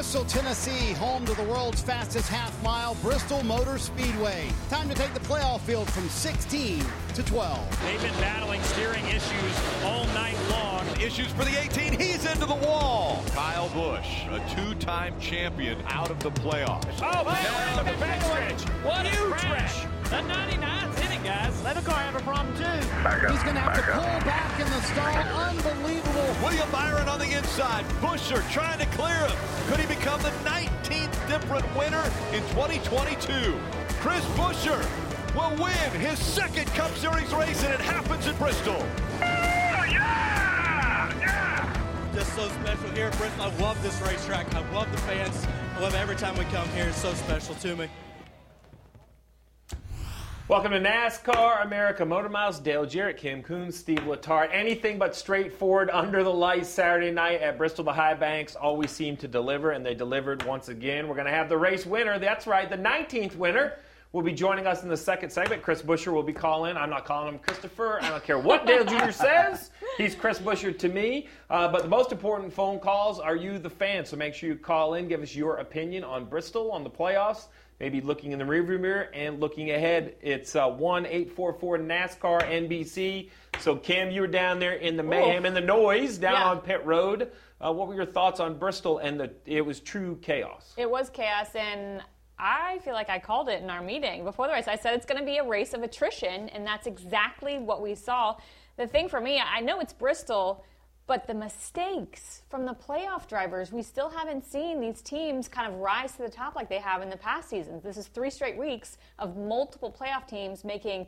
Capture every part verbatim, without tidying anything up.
Bristol, Tennessee, home to the world's fastest half mile, Bristol Motor Speedway. Time to take the playoff field from sixteen to twelve. They've been battling steering issues all night long. Issues for the eighteen. He's into the wall. Kyle Busch, a two-time champion, out of the playoffs. Oh, man, look at the backstretch. What a huge crash. The ninety-nine's in it, guys. Let the car have a problem, too. He's going to have to pull back in the stall. Unbelievable. William Byron on the inside. Buescher trying to clear him. Could he become the nineteenth different winner in twenty twenty-two? Chris Buescher will win his second Cup Series race, and it happens in Bristol. Oh, yeah! Yeah! Just so special here at Bristol. I love this racetrack. I love the fans. I love every time we come here. It's so special to me. Welcome to NASCAR America Motor Miles. Dale Jarrett, Kim Coons, Steve Letarte. Anything but straightforward under the lights Saturday night at Bristol. The High Banks always seem to deliver, and they delivered once again. We're going to have the race winner. That's right, the nineteenth winner will be joining us in the second segment. Chris Buescher will be calling. I'm not calling him Christopher. I don't care what Dale Junior says. He's Chris Buescher to me. Uh, but the most important phone calls are you, the fans. So make sure you call in. Give us your opinion on Bristol, on the playoffs. Maybe looking in the rearview mirror and looking ahead. It's uh, one eight four four NASCAR N B C. So, Cam, you were down there in the mayhem and the noise down yeah. on pit road. Uh, what were your thoughts on Bristol? And the it was true chaos. It was chaos, and I feel like I called it in our meeting before the race. I said it's going to be a race of attrition, and that's exactly what we saw. The thing for me, I know it's Bristol, but the mistakes from the playoff drivers, we still haven't seen these teams kind of rise to the top like they have in the past seasons. This is three straight weeks of multiple playoff teams making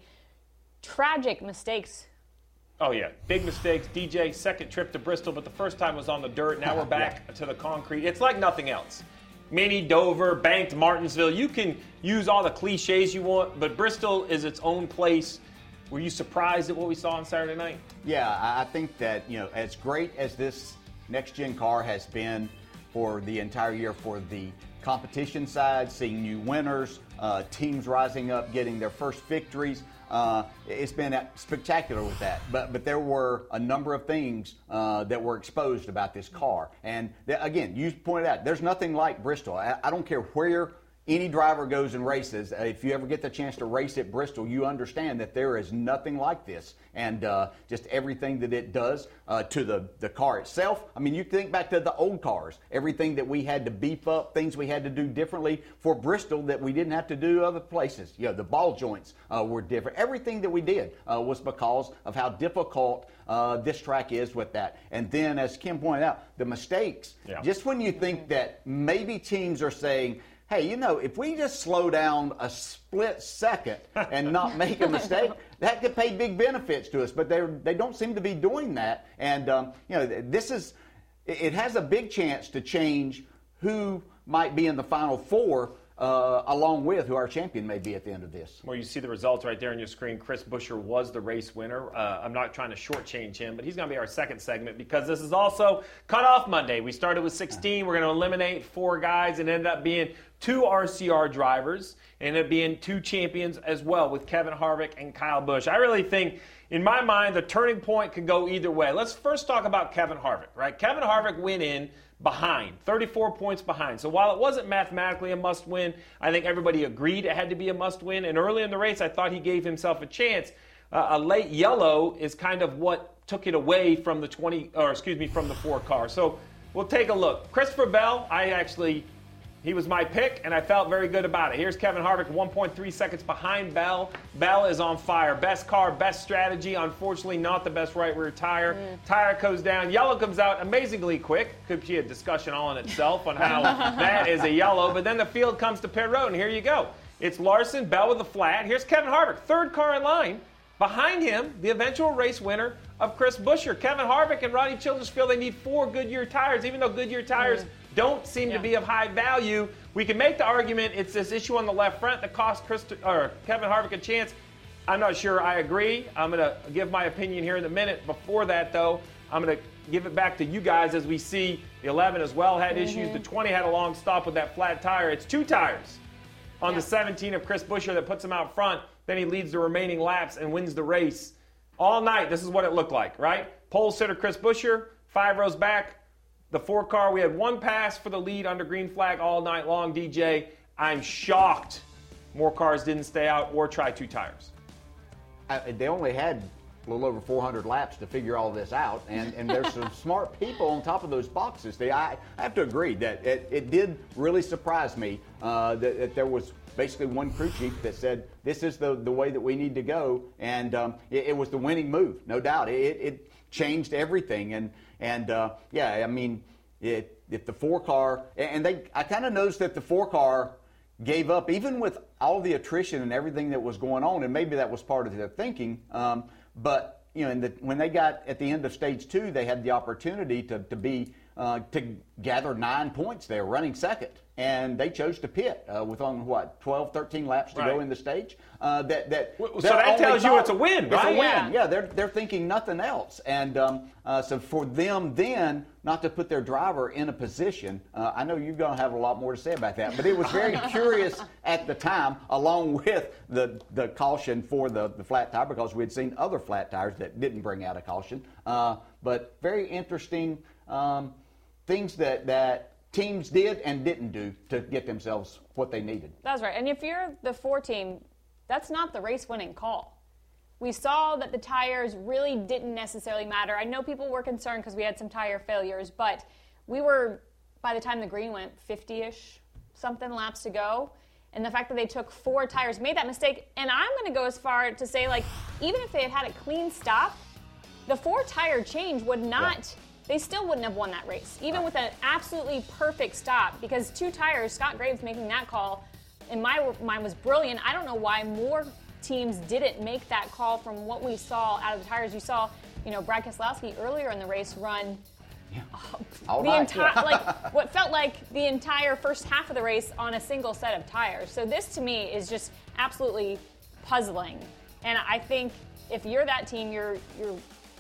tragic mistakes. Oh, yeah. Big mistakes. D J, second trip to Bristol, but the first time was on the dirt. Now we're back yeah. to the concrete. It's like nothing else. Mini, Dover, Banked, Martinsville. You can use all the cliches you want, but Bristol is its own place. Were you surprised at what we saw on Saturday night? Yeah, I think that, you know, as great as this next-gen car has been for the entire year for the competition side, seeing new winners, uh, teams rising up, getting their first victories, uh, it's been spectacular with that. But but there were a number of things uh, that were exposed about this car. And, th- again, you pointed out, there's nothing like Bristol. I, I don't care where any driver goes and races. If you ever get the chance to race at Bristol, you understand that there is nothing like this. And uh, just everything that it does uh, to the, the car itself. I mean, you think back to the old cars, everything that we had to beef up, things we had to do differently for Bristol that we didn't have to do other places. You know, the ball joints uh, were different. Everything that we did uh, was because of how difficult uh, this track is with that. And then, as Kim pointed out, the mistakes. Yeah. Just when you think that maybe teams are saying, hey, you know, if we just slow down a split second and not make a mistake, that could pay big benefits to us. But they they don't seem to be doing that. And, um, you know, this is – it has a big chance to change who might be in the Final Four uh, along with who our champion may be at the end of this. Well, you see the results right there on your screen. Chris Buescher was the race winner. Uh, I'm not trying to shortchange him, but he's going to be our second segment because this is also Cutoff Monday. We started with sixteen. We're going to eliminate four guys and ended up being two R C R drivers, and ended up being two champions as well with Kevin Harvick and Kyle Busch. I really think, in my mind, the turning point could go either way. Let's first talk about Kevin Harvick, right? Kevin Harvick went in behind, thirty-four points behind. So while it wasn't mathematically a must-win, I think everybody agreed it had to be a must-win. And early in the race, I thought he gave himself a chance. Uh, a late yellow is kind of what took it away from the twenty, or excuse me, from the four car. So we'll take a look. Christopher Bell, I actually, he was my pick, and I felt very good about it. Here's Kevin Harvick, one point three seconds behind Bell. Bell is on fire. Best car, best strategy. Unfortunately, not the best right rear tire. Mm. Tire goes down. Yellow comes out amazingly quick. Could be a discussion all in itself on how that is a yellow. But then the field comes to pit road, and here you go. It's Larson, Bell with a flat. Here's Kevin Harvick, third car in line. Behind him, the eventual race winner of Chris Buescher. Kevin Harvick and Rodney Childers feel they need four Goodyear tires, even though Goodyear tires mm. don't seem yeah. to be of high value. We can make the argument it's this issue on the left front that cost Chris, or Kevin Harvick a chance. I'm not sure I agree. I'm going to give my opinion here in a minute. Before that, though, I'm going to give it back to you guys as we see the eleven as well had mm-hmm. issues. The twenty had a long stop with that flat tire. It's two tires on yeah. the seventeen of Chris Buescher that puts him out front. Then he leads the remaining laps and wins the race. All night, this is what it looked like, right? Pole sitter Chris Buescher, five rows back, The four car, we had one pass for the lead under green flag all night long, D J. I'm shocked more cars didn't stay out or try two tires. I, they only had a little over four hundred laps to figure all this out, and, and there's some smart people on top of those boxes. They, I, I have to agree that it, it did really surprise me uh, that, that there was basically one crew chief that said, this is the, the way that we need to go, and um, it, it was the winning move, no doubt. It, it changed everything, and, and uh, yeah, I mean, it, if the four car, and they, I kind of noticed that the four car gave up, even with all the attrition and everything that was going on, and maybe that was part of their thinking, um, but you know, in the, when they got at the end of stage two, they had the opportunity to, to be uh, to gather nine points there, running second, and they chose to pit uh, with on what twelve, thirteen laps to right. go in the stage. Uh, that that well, so that tells you it's a win, it's right? a win. Yeah. yeah, they're they're thinking nothing else, and um, uh, so for them then not to put their driver in a position. Uh, I know you're going to have a lot more to say about that, but it was very curious at the time, along with the the caution for the the flat tire, because we had seen other flat tires that didn't bring out a caution. Uh, but very interesting um, things that that. teams did and didn't do to get themselves what they needed. That's right. And if you're the four team, that's not the race-winning call. We saw that the tires really didn't necessarily matter. I know people were concerned because we had some tire failures, but we were, by the time the green went, fifty-ish something laps to go. And the fact that they took four tires made that mistake. And I'm going to go as far to say, like, even if they had had a clean stop, the four-tire change would not... Yeah. They still wouldn't have won that race, even with an absolutely perfect stop, because two tires, Scott Graves making that call, in my mind, was brilliant. I don't know why more teams didn't make that call from what we saw out of the tires. You saw, you know, Brad Keselowski earlier in the race run yeah. uh, the entire, yeah. like what felt like the entire first half of the race on a single set of tires. So this, to me, is just absolutely puzzling. And I think if you're that team, you're you're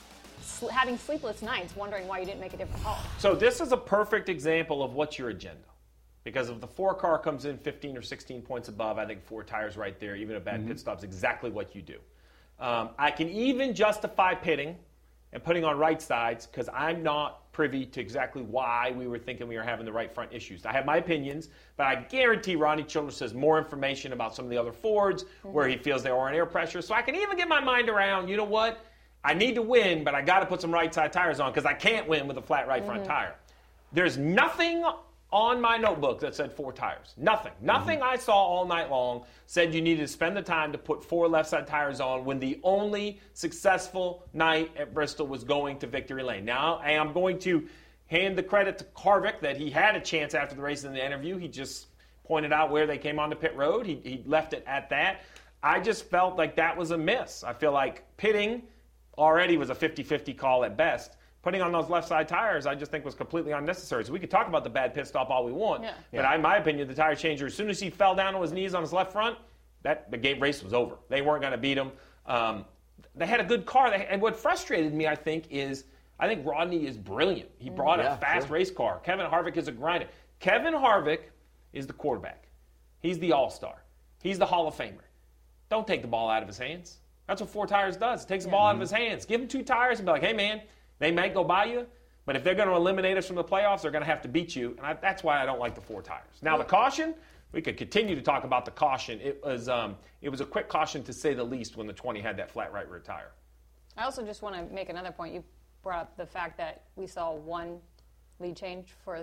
having sleepless nights wondering why you didn't make a different call. So this is a perfect example of what's your agenda. Because if the four car comes in fifteen or sixteen points above, I think four tires right there, even a bad mm-hmm. pit stop, is exactly what you do. Um, I can even justify pitting and putting on right sides because I'm not privy to exactly why we were thinking we were having the right front issues. I have my opinions, but I guarantee Ronnie Childress has more information about some of the other Fords mm-hmm. where he feels they are on air pressure. So I can even get my mind around, you know what? I need to win, but I got to put some right side tires on because I can't win with a flat right front mm-hmm. tire. There's nothing on my notebook that said four tires. Nothing. Nothing mm-hmm. I saw all night long said you needed to spend the time to put four left side tires on when the only successful night at Bristol was going to victory lane. Now, I'm going to hand the credit to Harvick that he had a chance after the race in the interview. He just pointed out where they came onto pit road. He, he left it at that. I just felt like that was a miss. I feel like pitting already was a fifty-fifty call at best. Putting on those left side tires, I just think was completely unnecessary. So we could talk about the bad pit stop all we want, yeah. but yeah. in my opinion, the tire changer, as soon as he fell down on his knees on his left front, that the game race was over. They weren't going to beat him. Um, they had a good car, they, and what frustrated me, I think, is I think Rodney is brilliant. He brought yeah, a fast sure. race car. Kevin Harvick is a grinder. Kevin Harvick is the quarterback. He's the all-star. He's the Hall of Famer. Don't take the ball out of his hands. That's what four tires does. It takes the ball out of his hands. Give him two tires and be like, hey, man, they might go by you, but if they're going to eliminate us from the playoffs, they're going to have to beat you. And I, that's why I don't like the four tires. Now, the caution, we could continue to talk about the caution. It was um, it was a quick caution, to say the least, when the twenty had that flat right rear tire. I also just want to make another point. You brought up the fact that we saw one lead change for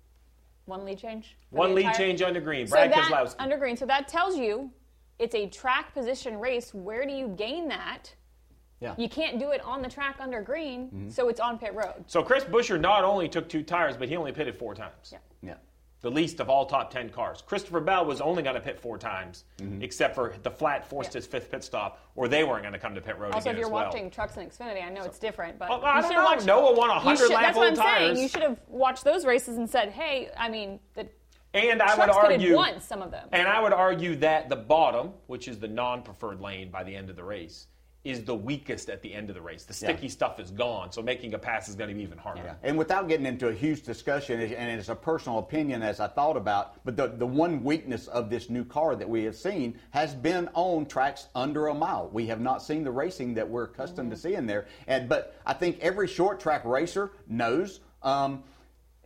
one lead change? One lead entire? change under green. Brad so that, Keselowski. Under green. So that tells you it's a track position race. Where do you gain that? Yeah. You can't do it on the track under green, mm-hmm. so it's on pit road. So Chris Buescher not only took two tires, but he only pitted four times. Yeah. Yeah. The least of all top ten cars. Christopher Bell was only going to pit four times, mm-hmm. except for the flat forced yeah. his fifth pit stop, or they weren't going to come to pit road also, again if you're as well. watching Trucks and Xfinity, I know so, it's different, but well, I you don't should know. watch. Noah won one hundred lap That's what I'm tires. saying. You should have watched those races and said, "Hey, I mean, the and I Trucks would argue pitted once some of them." And I would argue that the bottom, which is the non-preferred lane by the end of the race, is the weakest at the end of the race. The sticky yeah. stuff is gone, so making a pass is going to be even harder. Yeah. And without getting into a huge discussion, and it's a personal opinion as I thought about, but the, the one weakness of this new car that we have seen has been on tracks under a mile. We have not seen the racing that we're accustomed mm-hmm. to seeing there. And But I think every short track racer knows um,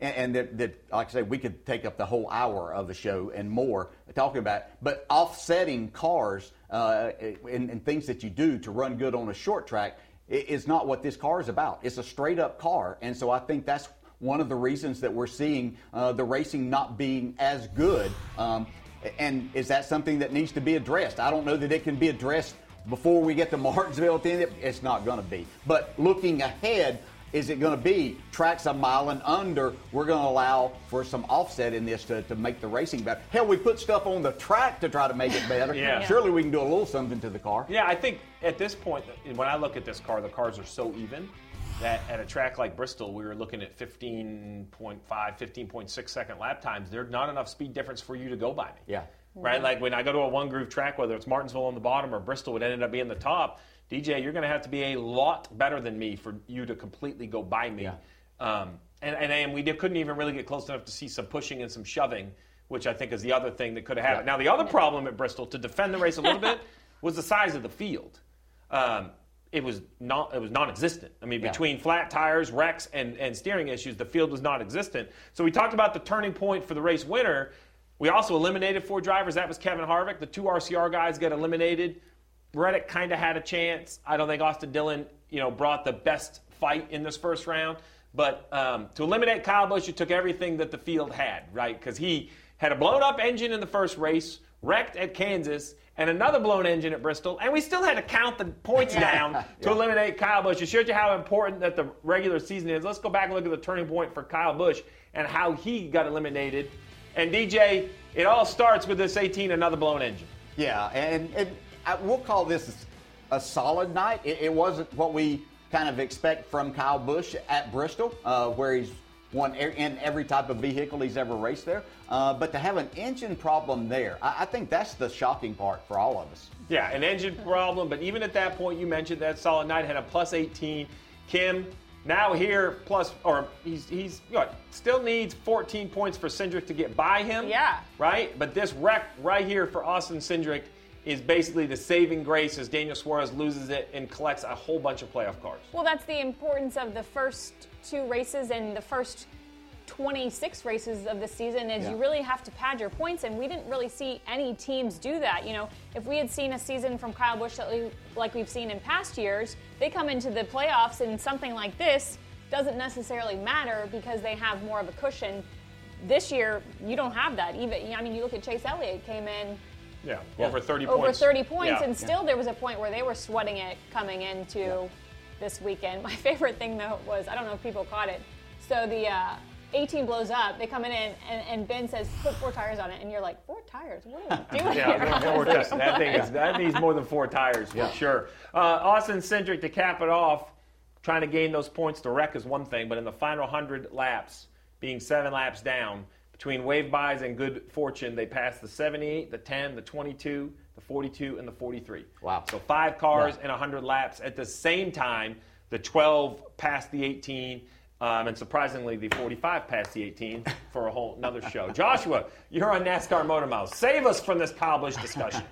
and, and that, that, like I said, we could take up the whole hour of the show and more talking about it. But offsetting cars uh, and, and things that you do to run good on a short track is not what this car is about. It's a straight-up car, and so I think that's one of the reasons that we're seeing uh, the racing not being as good. Um, and is that something that needs to be addressed? I don't know that it can be addressed before we get to Martinsville at the end. It's not going to be. But looking ahead, is it going to be tracks a mile and under? We're going to allow for some offset in this to, to make the racing better. Hell, we put stuff on the track to try to make it better. Yeah. Surely we can do a little something to the car. Yeah, I think at this point, when I look at this car, the cars are so even that at a track like Bristol, we were looking at fifteen point five, fifteen point six second lap times. There's not enough speed difference for you to go by me. Yeah. Right? Like when I go to a one-groove track, whether it's Martinsville on the bottom or Bristol would end up being the top, D J, you're going to have to be a lot better than me for you to completely go by me. Yeah. Um, and, and, and we did, couldn't even really get close enough to see some pushing and some shoving, which I think is the other thing that could have happened. Yeah. Now, the other problem at Bristol, to defend the race a little bit, was the size of the field. Um, it was not, it was non-existent. I mean, Yeah. between flat tires, wrecks, and, and steering issues, the field was non-existent. So we talked about the turning point for the race winner. We also eliminated four drivers. That was Kevin Harvick. The two R C R guys got eliminated. Reddick kind of had a chance. I don't think Austin Dillon, you know, brought the best fight in this first round. But um, to eliminate Kyle Busch, you took everything that the field had, right? Because he had a blown-up engine in the first race, wrecked at Kansas, and another blown engine at Bristol, and we still had to count the points down to Yeah. eliminate Kyle Busch. It shows you how important that the regular season is. Let's go back and look at the turning point for Kyle Busch and how he got eliminated. And D J, it all starts with this eighteen, another blown engine. Yeah, and, and I, we'll call this a solid night. It, it wasn't what we kind of expect from Kyle Busch at Bristol, uh, where he's won er, in every type of vehicle he's ever raced there. Uh, but to have an engine problem there, I, I think that's the shocking part for all of us. Yeah, an engine problem, but even at that point, you mentioned that solid night had a plus eighteen. Kim, now here, plus, or he's, he's you know, still needs fourteen points for Cindric to get by him. Yeah. Right? But this wreck right here for Austin Cindric is basically the saving grace as Daniel Suarez loses it and collects a whole bunch of playoff cars. Well, that's the importance of the first two races and the first twenty-six races of the season is Yeah. you really have to pad your points, and we didn't really see any teams do that. You know, if we had seen a season from Kyle Busch that we, like we've seen in past years, they come into the playoffs and something like this doesn't necessarily matter because they have more of a cushion. This year, you don't have that. Even I mean, you look at Chase Elliott came in Yeah, Yeah. over thirty over points. thirty points, Yeah. and still there was a point where they were sweating it coming into this weekend. My favorite thing, though, was, I don't know if people caught it, so the uh, eighteen blows up, they come in and, and, and Ben says, put four tires on it, and you're like, four tires? What are we doing Yeah, here? no, four tires. That thing is, that needs more than four tires for Yeah. sure. Uh, Austin Cindric, to cap it off, trying to gain those points to wreck is one thing, but in the final one hundred laps, being seven laps down, between wave buys and good fortune, they passed the seventy-eight, the ten, the twenty-two, the forty-two, and the forty-three. Wow. So five cars Yeah. in one hundred laps. At the same time, the twelve passed the eighteen, um, and surprisingly, the forty-five passed the eighteen for a whole another show. Joshua, you're on NASCAR Motor Mouth. Save us from this Kyle Busch discussion.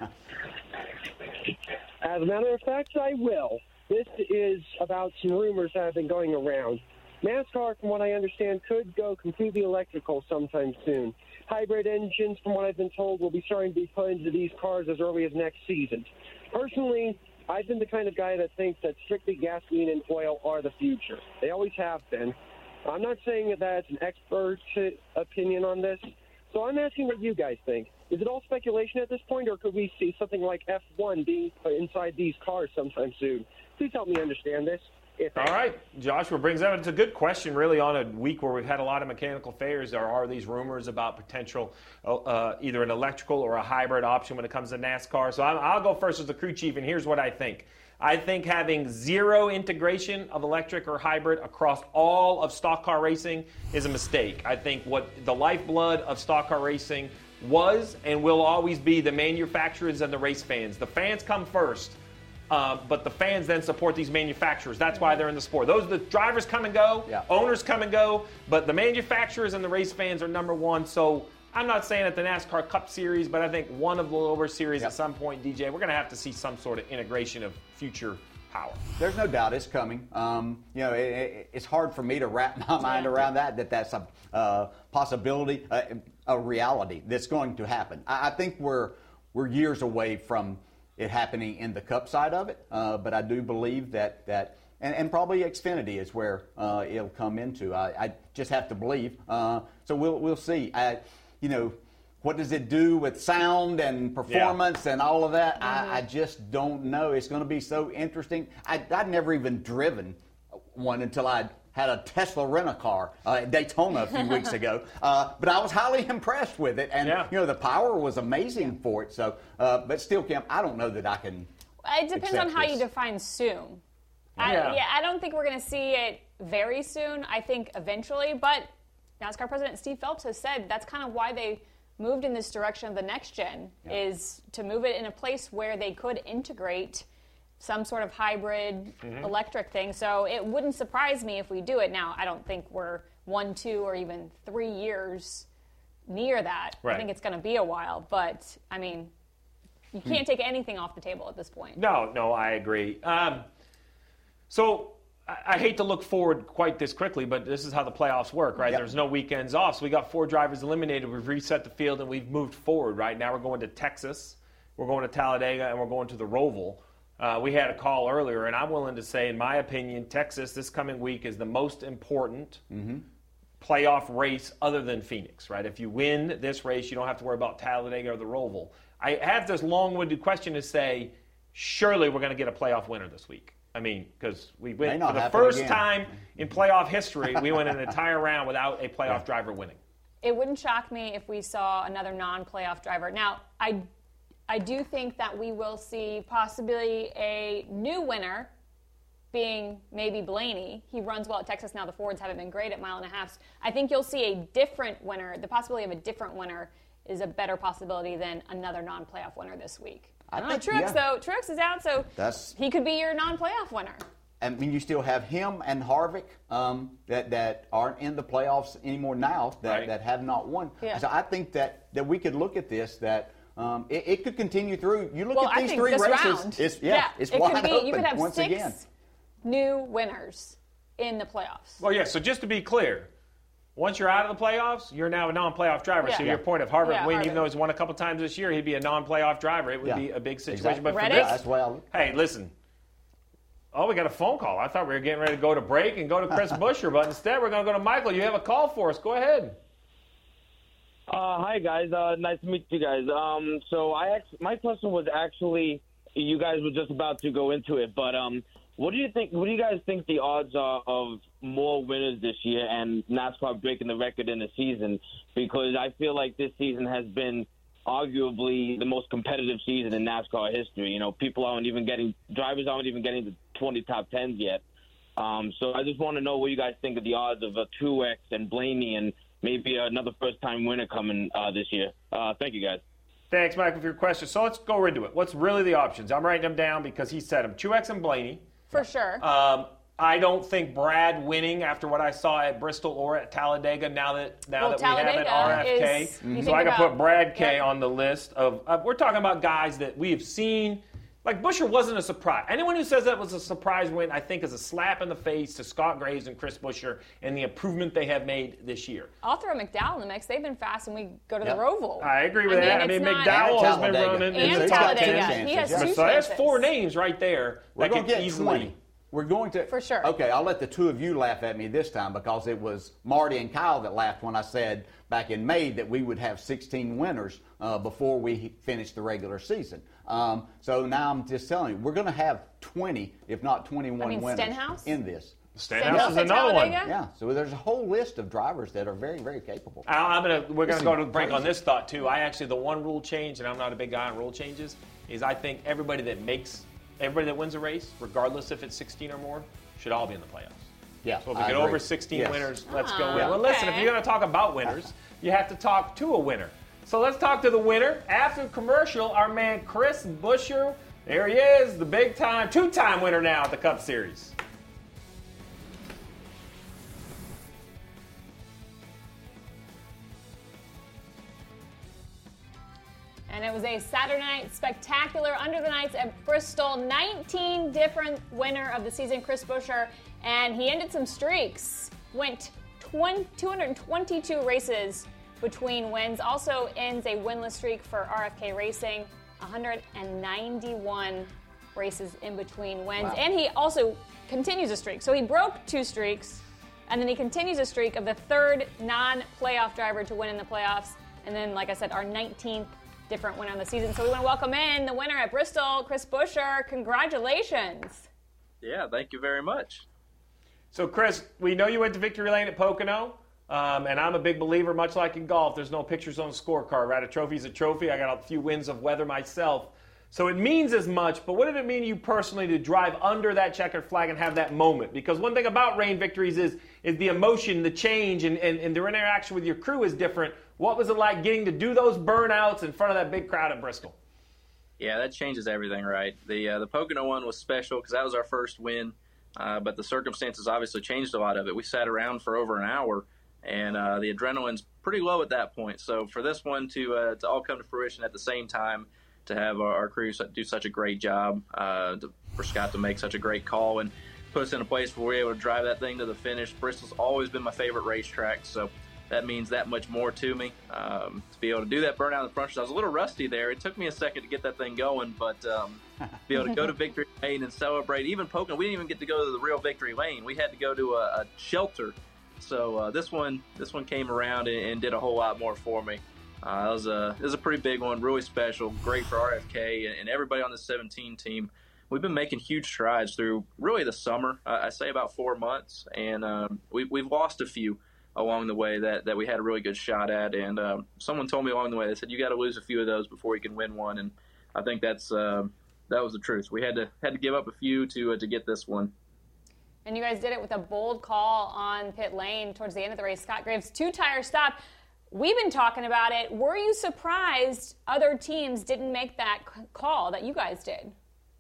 As a matter of fact, I will. This is about some rumors that have been going around. NASCAR, from what I understand, could go completely electrical sometime soon. Hybrid engines, from what I've been told, will be starting to be put into these cars as early as next season. Personally, I've been the kind of guy that thinks that strictly gasoline and oil are the future. They always have been. I'm not saying that that's an expert opinion on this, so I'm asking what you guys think. Is it all speculation at this point, or could we see something like F one being put inside these cars sometime soon? Please help me understand this. If All right, Joshua brings up, it's a good question really on a week where we've had a lot of mechanical failures. There are these rumors about potential uh, either an electrical or a hybrid option when it comes to NASCAR. So I'll, I'll go first as the crew chief, and here's what I think. I think having zero integration of electric or hybrid across all of stock car racing is a mistake. I think what the lifeblood of stock car racing was and will always be the manufacturers and the race fans. The fans come first. Uh, but the fans then support these manufacturers. That's why they're in the sport. Those the drivers come and go, Yeah. owners come and go, but the manufacturers and the race fans are number one. So I'm not saying at the NASCAR Cup Series, but I think one of the lower series Yep. at some point, D J, we're going to have to see some sort of integration of future power. There's no doubt it's coming. Um, you know, it, it, it's hard for me to wrap my mind Yeah. around that, that that's a uh, possibility, uh, a reality that's going to happen. I, I think we're we're years away from it happening in the Cup side of it, uh, but I do believe that that and, and probably Xfinity is where uh, it'll come into. I, I just have to believe. Uh, so we'll we'll see. I, you know. What does it do with sound and performance yeah. and all of that? Mm-hmm. I, I just don't know. It's going to be so interesting. I, I'd never even driven one until I had a Tesla rent-a-car uh, at Daytona a few weeks ago. Uh, but I was highly impressed with it. And, yeah. you know, the power was amazing yeah. for it. So, uh, but still, Kim, I don't know that I can It depends on how this. you define soon. Yeah. I, yeah, I don't think we're going to see it very soon. I think eventually. But NASCAR President Steve Phelps has said that's kind of why they moved in this direction of the next gen, yeah. is to move it in a place where they could integrate some sort of hybrid mm-hmm. electric thing. So it wouldn't surprise me if we do it. Now, I don't think we're one, two, or even three years near that. Right. I think it's going to be a while. But, I mean, you can't take anything off the table at this point. No, no, I agree. Um, so I, I hate to look forward quite this quickly, but this is how the playoffs work, right? Yep. There's no weekends off. So we got four drivers eliminated. We've reset the field, and we've moved forward, right? Now we're going to Texas. We're going to Talladega, and we're going to the Roval. Uh, we had a call earlier, and I'm willing to say, in my opinion, Texas this coming week is the most important mm-hmm. playoff race other than Phoenix, right? If you win this race, you don't have to worry about Talladega or the Roval. I have this long-winded question to say, surely we're going to get a playoff winner this week. I mean, because we went for the first again. time in playoff history, we went an entire round without a playoff yeah. driver winning. It wouldn't shock me if we saw another non-playoff driver. Now, I, I do think that we will see possibly a new winner being maybe Blaney. He runs well at Texas now. The Fords haven't been great at mile and a half. I think you'll see a different winner. The possibility of a different winner is a better possibility than another non-playoff winner this week. I think, Truex, yeah. though, Truex is out, so That's, he could be your non-playoff winner. I mean, you still have him and Harvick um, that, that aren't in the playoffs anymore now, that, right. that have not won. Yeah. So I think that, that we could look at this, that um, it, it could continue through. You look well, at these I think three this races, round, it's, yeah, yeah, it's it wide could be, open you could have once six again. new winners in the playoffs. Well, yeah, so just to be clear, once you're out of the playoffs, you're now a non-playoff driver. Yeah. So yeah. your point of Harvick yeah, winning, Harvick. even though he's won a couple times this year, he'd be a non-playoff driver. It would yeah. be a big situation. Exactly. But for Ready? this, Yeah, that's why I look. Hey, listen. Oh, we got a phone call. I thought we were getting ready to go to break and go to Chris Buescher, but instead we're going to go to Michael. You have a call for us. Go ahead. Uh, hi, guys. Uh, nice to meet you guys. Um, so I act- my question was actually, you guys were just about to go into it, but um, what do you think? What do you guys think the odds are of more winners this year and NASCAR breaking the record in the season? Because I feel like this season has been arguably the most competitive season in NASCAR history. You know, people aren't even getting drivers aren't even getting the twenty top tens yet. Um, so I just want to know what you guys think of the odds of a Truex and Blaney and maybe another first-time winner coming uh, this year. Uh, thank you, guys. Thanks, Michael, for your question. So let's go into it. What's really the options? I'm writing them down because he said them. Truex and Blaney. For sure. Um, I don't think Brad winning after what I saw at Bristol or at Talladega. Now that now well, that we have an R F K, is, mm-hmm. so I can about, put Brad K yeah. on the list of. Uh, we're talking about guys that we have seen. Like Buescher wasn't a surprise. Anyone who says that was a surprise win, I think, is a slap in the face to Scott Graves and Chris Buescher and the improvement they have made this year. I'll throw McDowell in the mix. They've been fast, and we go to Yep. the Roval. I agree with I that. I mean, mean, it's not- McDowell has been Talladega. running in And the top Talladega. ten. He has Yeah. two So that's chances. four names right there We're that going can to get easily. twenty. We're going to. For sure. Okay, I'll let the two of you laugh at me this time because it was Marty and Kyle that laughed when I said back in May that we would have sixteen winners uh, before we finished the regular season. Um, so now I'm just telling you, we're going to have twenty, if not twenty-one I mean, winners Stenhouse? in this. Stenhouse is at another one. Talladega? Yeah, so there's a whole list of drivers that are very, very capable. Al, I'm gonna, we're going to go to the break crazy. on this thought, too. I actually, the one rule change, and I'm not a big guy on rule changes, is I think everybody that makes, everybody that wins a race, regardless if it's sixteen or more, should all be in the playoffs. Yeah, So if we I get agree. over sixteen Yes. winners, let's Ah, go in. Yeah. Well, listen, if okay. you're going to talk about winners, you have to talk to a winner. So let's talk to the winner. After the commercial, our man Chris Buescher, there he is, the big-time, two-time winner now at the Cup Series. And it was a Saturday night spectacular under the lights at Bristol. nineteen different winner of the season, Chris Buescher, and he ended some streaks. Went two hundred twenty-two races between wins. Also ends a winless streak for R F K Racing. one hundred ninety-one races in between wins. Wow. And he also continues a streak. So he broke two streaks, and then he continues a streak of the third non-playoff driver to win in the playoffs. And then, like I said, our nineteenth different winner of the season. So we want to welcome in the winner at Bristol, Chris Buescher. Congratulations. Yeah, thank you very much. So, Chris, we know you went to victory lane at Pocono, um, and I'm a big believer, much like in golf, there's no pictures on a scorecard, right? A trophy's a trophy. I got a few wins of weather myself. So it means as much, but what did it mean to you personally to drive under that checkered flag and have that moment? Because one thing about rain victories is is the emotion, the change, and, and, and their interaction with your crew is different. What was it like getting to do those burnouts in front of that big crowd at Bristol? Yeah, that changes everything, right? The uh, the Pocono one was special because that was our first win, uh, but the circumstances obviously changed a lot of it. We sat around for over an hour, and uh, the adrenaline's pretty low at that point. So for this one to uh, to all come to fruition at the same time, to have our, our crew do such a great job, uh, to, for Scott to make such a great call and put us in a place where we're able to drive that thing to the finish. Bristol's always been my favorite racetrack, so that means that much more to me. Um, to be able to do that burnout in the front, I was a little rusty there. It took me a second to get that thing going, but um, to be able to go to Victory Lane and celebrate, even Pocono, we didn't even get to go to the real Victory Lane. We had to go to a, a shelter. So uh, this one, this one came around and, and did a whole lot more for me. Uh, it was a it was a pretty big one, really special, great for R F K and, and everybody on the seventeen team. We've been making huge strides through really the summer. Uh, I say about four months, and um, we, we've lost a few along the way that, that we had a really good shot at. And um, someone told me along the way, they said you got to lose a few of those before you can win one. And I think that's uh, that was the truth. We had to had to give up a few to uh, to get this one. And you guys did it with a bold call on pit lane towards the end of the race. Scott Graves, two-tire stop. We've been talking about it. Were you surprised other teams didn't make that call that you guys did?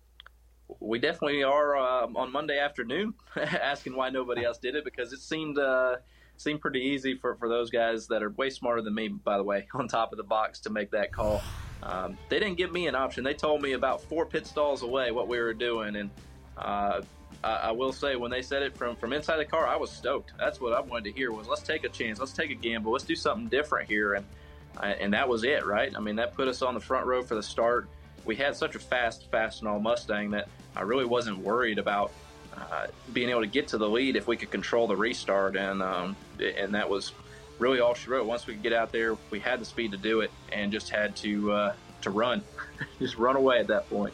We definitely are uh, on Monday afternoon asking why nobody else did it, because it seemed uh, seemed pretty easy for, for those guys that are way smarter than me, by the way, on top of the box to make that call. Um, they didn't give me an option. They told me about four pit stalls away what we were doing, and uh, I, I will say when they said it from, from inside the car, I was stoked. That's what I wanted to hear was let's take a chance, let's take a gamble, let's do something different here, and and that was it, right? I mean, that put us on the front row for the start. We had such a fast, fast and all Mustang that I really wasn't worried about uh, being able to get to the lead if we could control the restart, and um, and that was really all she wrote. Once we could get out there, we had the speed to do it, and just had to uh, to run, just run away at that point.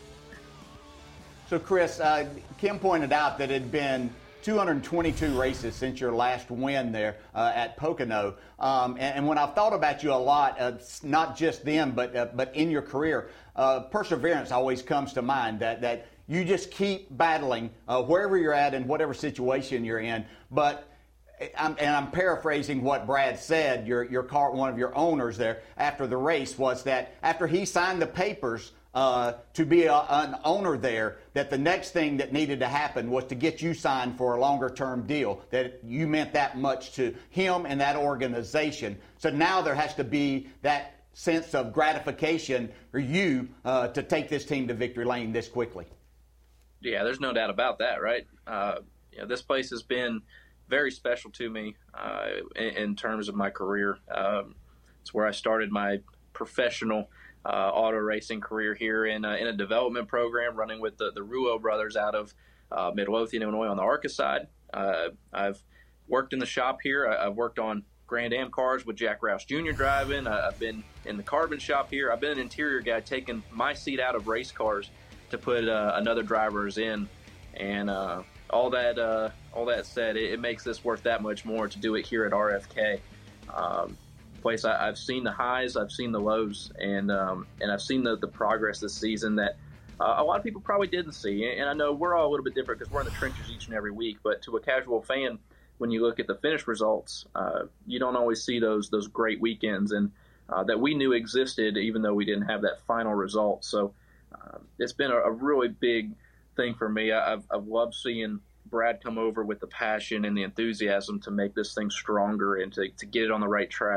So, Chris, uh, Kim pointed out that it had been two hundred twenty-two races since your last win there uh, at Pocono. Um, and, and when I've thought about you a lot, uh, not just then, but uh, but in your career, uh, perseverance always comes to mind. That that you just keep battling uh, wherever you're at and whatever situation you're in. But I'm, and I'm paraphrasing what Brad said. Your your car, one of your owners there after the race, was that after he signed the papers Uh, to be a, an owner there, that the next thing that needed to happen was to get you signed for a longer-term deal, that you meant that much to him and that organization. So now there has to be that sense of gratification for you uh, to take this team to victory lane this quickly. Yeah, there's no doubt about that, right? Uh, you know, this place has been very special to me uh, in, in terms of my career. Um, it's where I started my professional Uh, auto racing career here in, uh, in a development program running with the, the Ruo brothers out of uh, Midlothian, Illinois on the ARCA side. Uh, I've worked in the shop here. I, I've worked on Grand Am cars with Jack Roush Junior driving. Uh, I've been in the carbon shop here. I've been an interior guy taking my seat out of race cars to put uh, another driver's in. And uh, all that uh, all that said, it, it makes this worth that much more to do it here at R F K. Um, place I, I've seen the highs, I've seen the lows, and um, and I've seen the, the progress this season that uh, a lot of people probably didn't see. And I know we're all a little bit different because we're in the trenches each and every week, but to a casual fan, when you look at the finished results, uh, you don't always see those those great weekends and uh, that we knew existed even though we didn't have that final result. So uh, it's been a, a really big thing for me. I've, I've loved seeing Brad come over with the passion and the enthusiasm to make this thing stronger and to, to get it on the right track.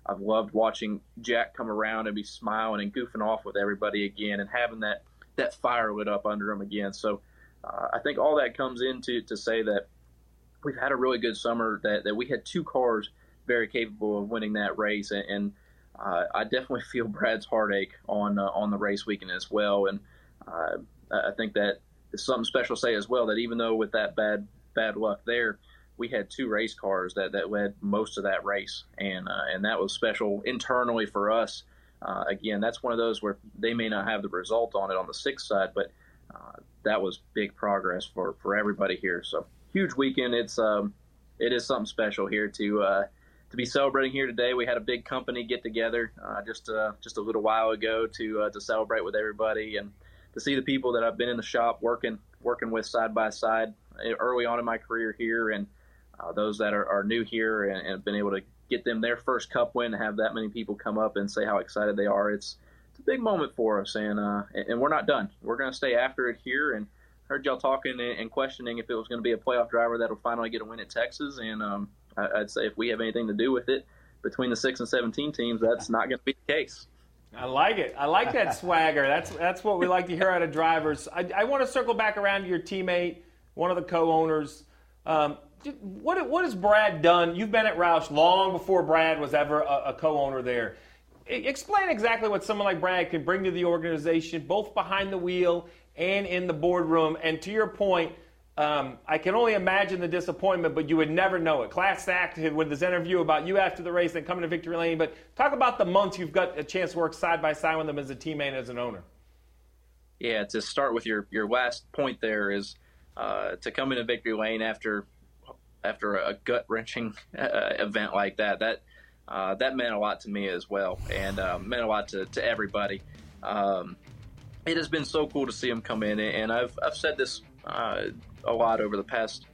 I've loved watching Jack come around and be smiling and goofing off with everybody again and having that, that fire lit up under him again. So uh, I think all that comes into to say that we've had a really good summer, that, that we had two cars very capable of winning that race. And, and uh, I definitely feel Brad's heartache on uh, on the race weekend as well. And uh, I think that it's something special to say as well, that even though with that bad bad luck there, we had two race cars that, that led most of that race, and uh, and that was special internally for us. Uh, again, that's one of those where they may not have the result on it on the sixth side, but uh, that was big progress for, for everybody here. So huge weekend. It's um, it is something special here to uh, to be celebrating here today. We had a big company get together uh, just uh, just a little while ago to uh, to celebrate with everybody, and to see the people that I've been in the shop working working with side by side early on in my career here, and Uh, those that are, are new here and, and have been able to get them their first cup win, and have that many people come up and say how excited they are. It's, it's a big moment for us, and uh, and we're not done. We're going to stay after it here. And heard y'all talking and, and questioning if it was going to be a playoff driver that'll finally get a win at Texas. And um, I, I'd say if we have anything to do with it between the six and seventeen teams, that's not going to be the case. I like it. I like that swagger. That's that's what we like to hear out of drivers. I, I want to circle back around to your teammate, one of the co-owners. Um, What what has Brad done? You've been at Roush long before Brad was ever a, a co-owner there. I, explain exactly what someone like Brad can bring to the organization, both behind the wheel and in the boardroom. And to your point, um, I can only imagine the disappointment, but you would never know it. Class act with this interview about you after the race, then coming to victory lane. But talk about the months you've got a chance to work side by side with them as a teammate and as an owner. Yeah, to start with your, your last point there is uh, to come into victory lane after – after a gut-wrenching uh, event like that, that uh, that meant a lot to me as well, and uh, meant a lot to, to everybody. Um, it has been so cool to see him come in, and I've I've said this uh, a lot over the past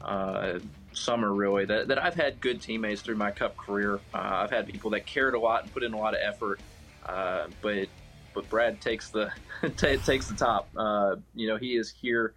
uh, summer, really, that, that I've had good teammates through my Cup career. Uh, I've had people that cared a lot and put in a lot of effort, uh, but but Brad takes the t- takes the top. Uh, you know, he is here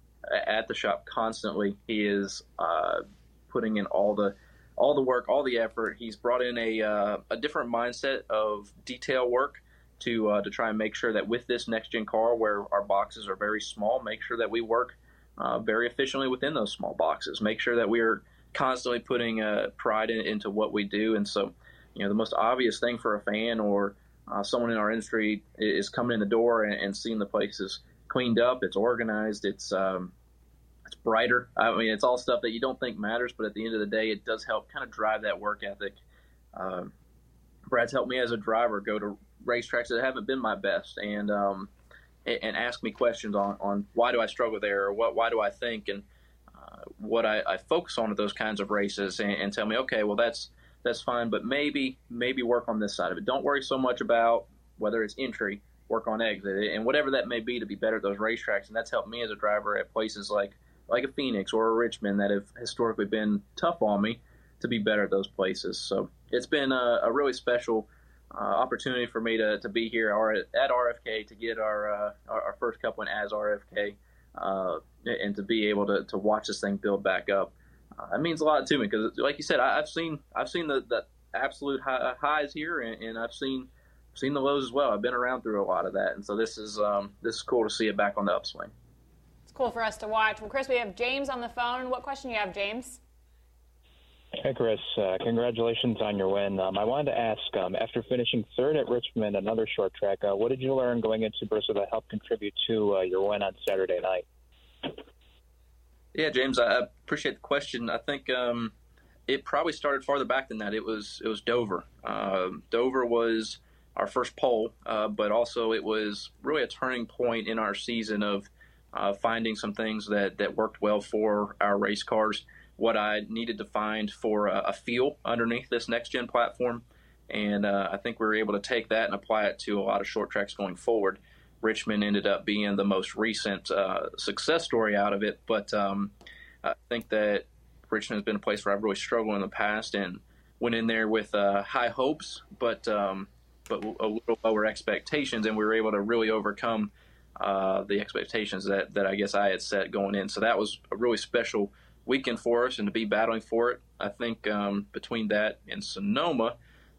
at the shop constantly. He is uh, putting in all the all the work, all the effort. He's brought in a uh, a different mindset of detail work to uh, to try and make sure that with this next gen car, where our boxes are very small, make sure that we work uh, very efficiently within those small boxes. Make sure that we are constantly putting uh, pride in, into what we do. And so, you know, the most obvious thing for a fan or uh, someone in our industry is coming in the door and, and seeing the places cleaned up, it's organized, it's um, it's brighter. I mean, it's all stuff that you don't think matters, but at the end of the day, it does help kind of drive that work ethic. Um, Brad's helped me as a driver go to racetracks that haven't been my best, and um, and, and ask me questions on, on why do I struggle there, or what why do I think, and uh, what I, I focus on at those kinds of races, and, and tell me, okay, well that's that's fine, but maybe maybe work on this side of it. Don't worry so much about whether it's entry. Work on exit, and whatever that may be to be better at those racetracks. And that's helped me as a driver at places like like a Phoenix or a Richmond that have historically been tough on me to be better at those places. So it's been a, a really special uh, opportunity for me to, to be here at R F K, to get our uh, our, our first Cup win as R F K, uh, and to be able to, to watch this thing build back up. Uh, it means a lot to me because, like you said, I, I've seen I've seen the, the absolute high, highs here, and, and I've seen seen the lows as well. I've been around through a lot of that, and so this is um, this is cool to see it back on the upswing. It's cool for us to watch. Well, Chris, we have James on the phone. What question do you have, James? Hey, Chris. Uh, congratulations on your win. Um, I wanted to ask, um, after finishing third at Richmond, another short track, uh, what did you learn going into Bristol that helped contribute to uh, your win on Saturday night? Yeah, James, I appreciate the question. I think um, it probably started farther back than that. It was it was Dover. Uh, Dover was our first pole, uh, but also it was really a turning point in our season of uh, finding some things that, that worked well for our race cars, what I needed to find for a, a feel underneath this next-gen platform. And uh, I think we were able to take that and apply it to a lot of short tracks going forward. Richmond ended up being the most recent uh, success story out of it, but um, I think that Richmond has been a place where I've really struggled in the past and went in there with uh, high hopes, but um, but a little lower expectations, and we were able to really overcome uh, the expectations that, that I guess I had set going in. So that was a really special weekend for us, and to be battling for it. I think um, between that and Sonoma,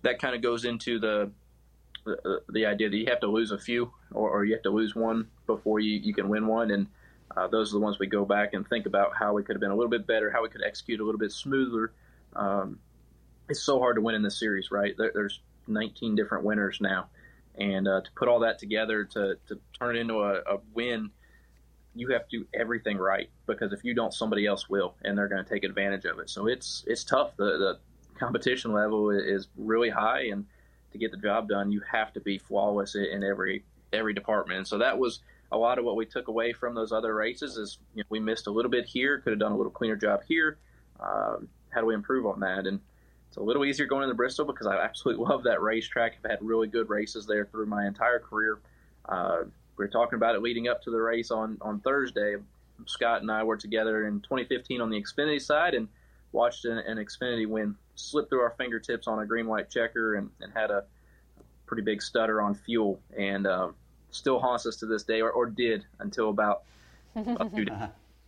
that kind of goes into the, the the idea that you have to lose a few, or, or you have to lose one before you, you can win one. And uh, those are the ones we go back and think about how we could have been a little bit better, how we could execute a little bit smoother. Um, it's so hard to win in this series, right? There, there's nineteen different winners now. And uh, to put all that together, to, to turn it into a, a win, you have to do everything right, because if you don't, somebody else will, and they're going to take advantage of it. So it's it's tough. The, the competition level is really high, and to get the job done, you have to be flawless in every every department. And so that was a lot of what we took away from those other races is, you know, we missed a little bit here, could have done a little cleaner job here. Um, how do we improve on that? And it's a little easier going into Bristol because I absolutely love that racetrack. I've had really good races there through my entire career. Uh, we were talking about it leading up to the race on, on Thursday. Scott and I were together in twenty fifteen on the Xfinity side and watched an, an Xfinity win slip through our fingertips on a green-white checker and, and had a pretty big stutter on fuel, and uh, still haunts us to this day, or, or did until about a few days.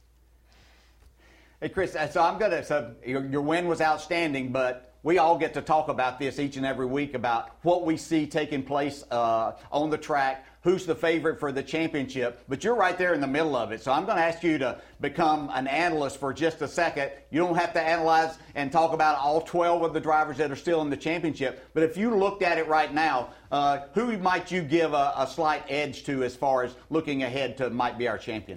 Hey, Chris, so I'm going to, so your, your win was outstanding, but we all get to talk about this each and every week about what we see taking place uh, on the track, who's the favorite for the championship, but you're right there in the middle of it. So I'm going to ask you to become an analyst for just a second. You don't have to analyze and talk about all twelve of the drivers that are still in the championship, but if you looked at it right now, uh, who might you give a, a slight edge to as far as looking ahead to might be our champion?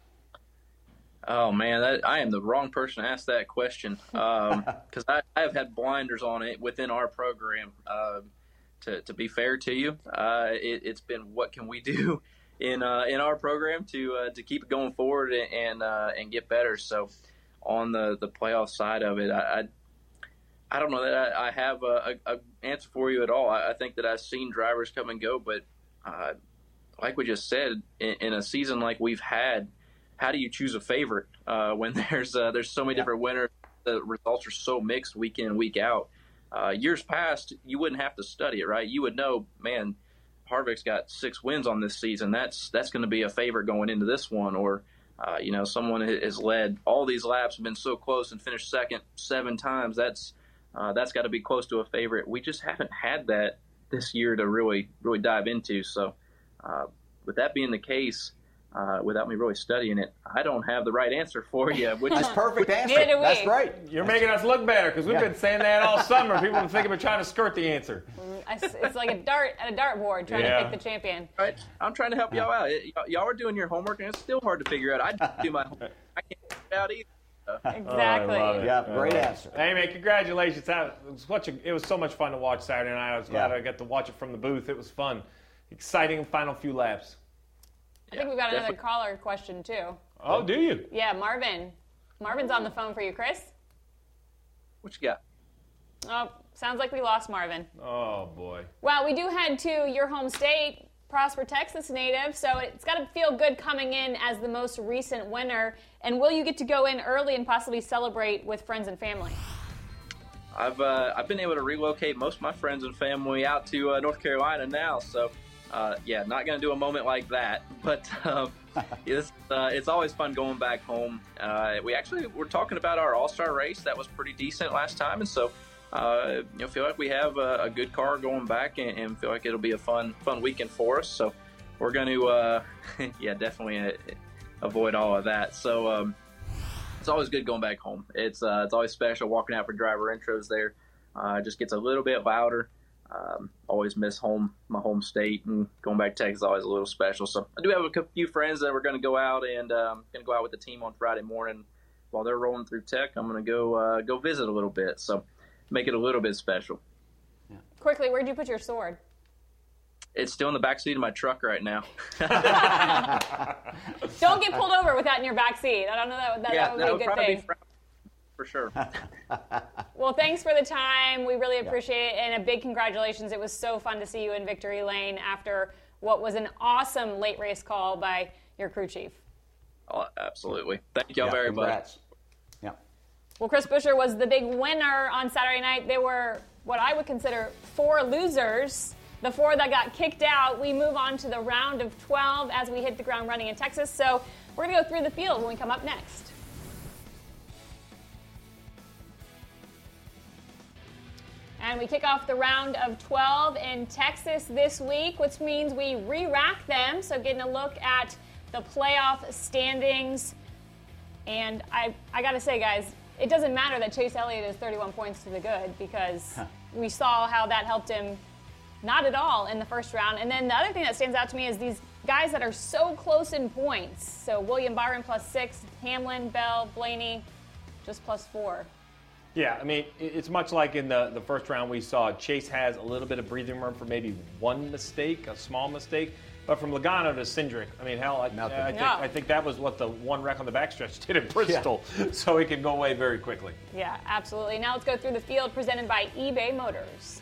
Oh, man, that, I am the wrong person to ask that question because um, I, I have had blinders on it within our program. Uh, to, to be fair to you, uh, it, it's been what can we do in uh, in our program to uh, to keep it going forward and uh, and get better. So on the, the playoff side of it, I I, I don't know that I, I have a, a, a answer for you at all. I, I think that I've seen drivers come and go, but uh, like we just said, in, in a season like we've had, how do you choose a favorite uh, when there's uh, there's so many yeah. different winners? The results are so mixed week in and week out. Uh, years past, you wouldn't have to study it, right? You would know, man, Harvick's got six wins on this season. That's that's going to be a favorite going into this one. Or, uh, you know, someone has led all these laps, have been so close and finished second seven times. That's uh, that's got to be close to a favorite. We just haven't had that this year to really really dive into. So, uh, with that being the case, Uh, without me really studying it, I don't have the right answer for you. Which That's perfect answer. That's great. You're making us look better because we've yeah. been saying that all summer. People are thinking we're trying to skirt the answer. It's like a dart at a dartboard trying yeah. to pick the champion. Right. I'm trying to help y'all out. Y'all are doing your homework, and it's still hard to figure out. I didn't do my homework. I can't figure it out either. Exactly. Oh, yeah, great uh, answer. Hey, man, congratulations. That was such a, it was so much fun to watch Saturday night. I was glad yeah. I got to watch it from the booth. It was fun. Exciting final few laps. I think we've got another caller question, too. Oh, do you? Yeah, Marvin. Marvin's on the phone for you, Chris. What you got? Oh, sounds like we lost Marvin. Oh, boy. Well, we do head to your home state, Prosper, Texas native, so it's got to feel good coming in as the most recent winner. And will you get to go in early and possibly celebrate with friends and family? I've uh, I've been able to relocate most of my friends and family out to uh, North Carolina now, so... Uh, yeah, not going to do a moment like that, but um, it's, uh, it's always fun going back home. Uh, we actually were talking about our All-Star race. That was pretty decent last time, and so uh, you know, feel like we have a, a good car going back and, and feel like it'll be a fun fun weekend for us. So we're going to, uh, yeah, definitely avoid all of that. So um, it's always good going back home. It's, uh, it's always special walking out for driver intros there. Uh, it just gets a little bit louder. Um, always miss home, my home state, and going back to Texas is always a little special. So I do have a few friends that we're going to go out and um, going to go out with the team on Friday morning while they're rolling through Tech. I'm going to go uh, go visit a little bit, so make it a little bit special. Yeah. Quickly, where'd you put your sword? It's still in the back seat of my truck right now. Don't get pulled over with that in your back seat. I don't know that, that, yeah, that would be a good probably thing. Be fr- for sure. Well, thanks for the time. We really appreciate it, and a big congratulations. It was so fun to see you in victory lane after what was an awesome late race call by your crew chief. Oh, absolutely. Thank y'all yeah, very congrats. much. Yeah. Well, Chris Buescher was the big winner on Saturday night. There were what I would consider four losers, the four that got kicked out. We move on to the round of twelve as we hit the ground running in Texas. So we're going to go through the field when we come up next. And we kick off the round of twelve in Texas this week, which means we re-rack them. So getting a look at the playoff standings. And I, I got to say, guys, it doesn't matter that Chase Elliott is thirty-one points to the good because huh. we saw how that helped him not at all in the first round. And then the other thing that stands out to me is these guys that are so close in points. So William Byron plus six, Hamlin, Bell, Blaney just plus four. Yeah, I mean, it's much like in the, the first round we saw Chase has a little bit of breathing room for maybe one mistake, a small mistake. But from Logano to Cindric, I mean, hell, I, I, think, yeah. I think that was what the one wreck on the backstretch did at Bristol. Yeah. So it can go away very quickly. Yeah, absolutely. Now let's go through the field presented by eBay Motors.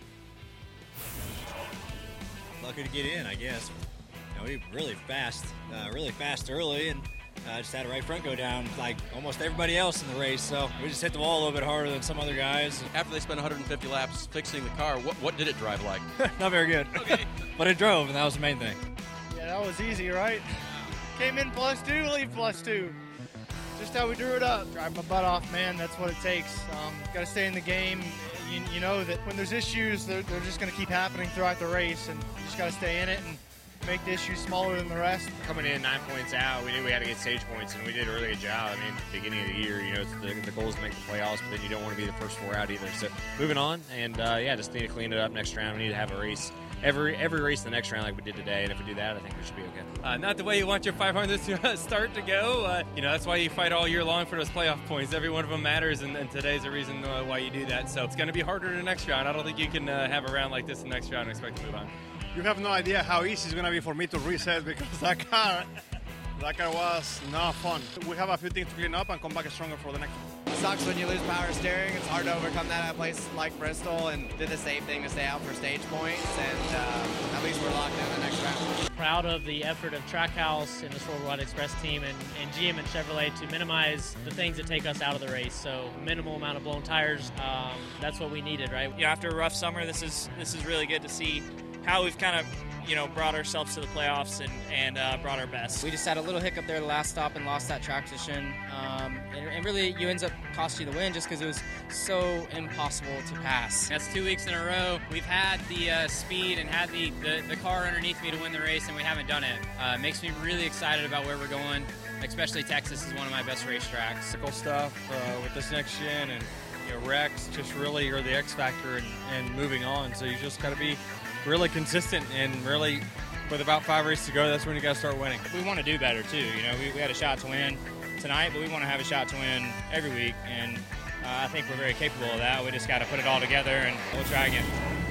Lucky to get in, I guess. You know, we really fast, uh, really fast early, and uh, just had a right front go down like almost everybody else in the race. So we just hit the wall a little bit harder than some other guys. After they spent one hundred fifty laps fixing the car, what, what did it drive like? Not very good. Okay. But it drove, and that was the main thing. Yeah, that was easy, right? Came in plus two, leave plus two. Just how we drew it up. Drive my butt off, man. That's what it takes. Um, Got to stay in the game. You, you know that when there's issues, they're, they're just going to keep happening throughout the race, and you just got to stay in it and make the issues smaller than the rest. Coming in nine points out, we knew we had to get stage points, and we did a really good job. I mean, beginning of the year, you know, the, the goal is to make the playoffs, but then you don't want to be the first four out either. So moving on, and uh, yeah, just need to clean it up next round. We need to have a race. Every every race the next round like we did today, and if we do that, I think we should be okay. Uh, not the way you want your five hundredth to start to go. Uh, you know, that's why you fight all year long for those playoff points. Every one of them matters, and, and today's the reason uh, why you do that. So it's going to be harder in the next round. I don't think you can uh, have a round like this in the next round and expect to move on. You have no idea how easy it's going to be for me to reset because that car, that car was not fun. We have a few things to clean up and come back stronger for the next one. It sucks when you lose power steering. It's hard to overcome that at a place like Bristol, and did the same thing to stay out for stage points, and uh, at least we're locked in the next round. Proud of the effort of Trackhouse and the Worldwide Express team and, and G M and Chevrolet to minimize the things that take us out of the race. So minimal amount of blown tires, um, that's what we needed, right? You know, after a rough summer, this is this is really good to see how we've kind of, you know, brought ourselves to the playoffs and, and uh, brought our best. We just had a little hiccup there the last stop and lost that track position. Um, and, and really, you ends up costing you the win just because it was so impossible to pass. That's two weeks in a row. We've had the uh, speed and had the, the, the car underneath me to win the race, and we haven't done it. Uh, it makes me really excited about where we're going, especially Texas is one of my best racetracks. Cool stuff uh, with this next gen, and you know, Rex just really are the X factor and, and moving on. So you just got to be really consistent, and really with about five races to go, that's when you got to start winning. We want to do better too. You know, we, we had a shot to win tonight, but we want to have a shot to win every week, and uh, I think we're very capable of that. We just got to put it all together, and we'll try again.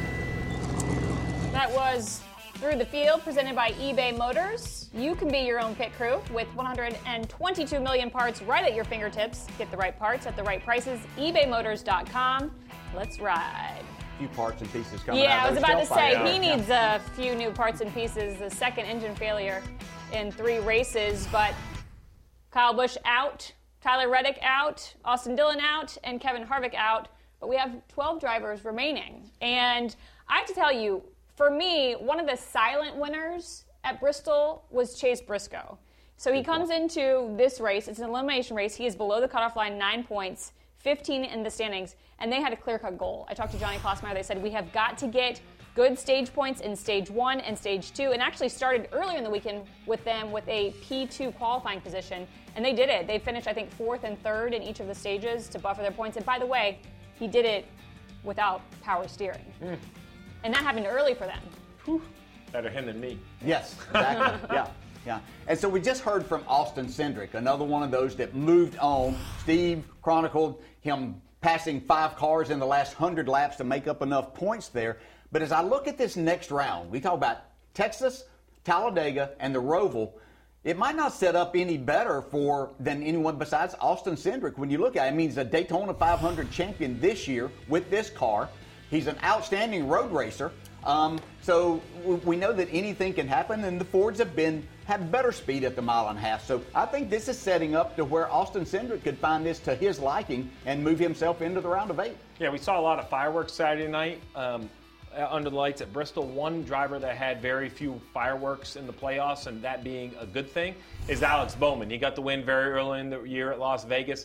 That was Through the Field, presented by eBay Motors. You can be your own pit crew with one hundred twenty-two million parts right at your fingertips. Get the right parts at the right prices. ebay motors dot com. Let's ride. Few parts and pieces coming yeah, out. Yeah, I was about to say, fire. he needs a few new parts and pieces. The second engine failure in three races, but Kyle Busch out, Tyler Reddick out, Austin Dillon out, and Kevin Harvick out. But we have twelve drivers remaining. And I have to tell you, for me, one of the silent winners at Bristol was Chase Briscoe. So he comes into this race. It's an elimination race. He is below the cutoff line, nine points, fifteen in the standings, and they had a clear-cut goal. I talked to Johnny Klossmeyer. They said, we have got to get good stage points in stage one and stage two, and actually started earlier in the weekend with them with a P two qualifying position, and they did it. They finished, I think, fourth and third in each of the stages to buffer their points. And by the way, he did it without power steering. Mm. And that happened early for them. Whew. Better him than me. Yes, exactly. yeah. Yeah, and so we just heard from Austin Cindric, another one of those that moved on. Steve chronicled him passing five cars in the last one hundred laps to make up enough points there. But as I look at this next round, we talk about Texas, Talladega, and the Roval. It might not set up any better for than anyone besides Austin Cindric. When you look at it, I mean, he's a Daytona five hundred champion this year with this car. He's an outstanding road racer. Um, so we know that anything can happen, and the Fords have been have better speed at the mile and a half. So I think this is setting up to where Austin Cindric could find this to his liking and move himself into the round of eight. Yeah, we saw a lot of fireworks Saturday night um, under the lights at Bristol. One driver that had very few fireworks in the playoffs, and that being a good thing, is Alex Bowman. He got the win very early in the year at Las Vegas.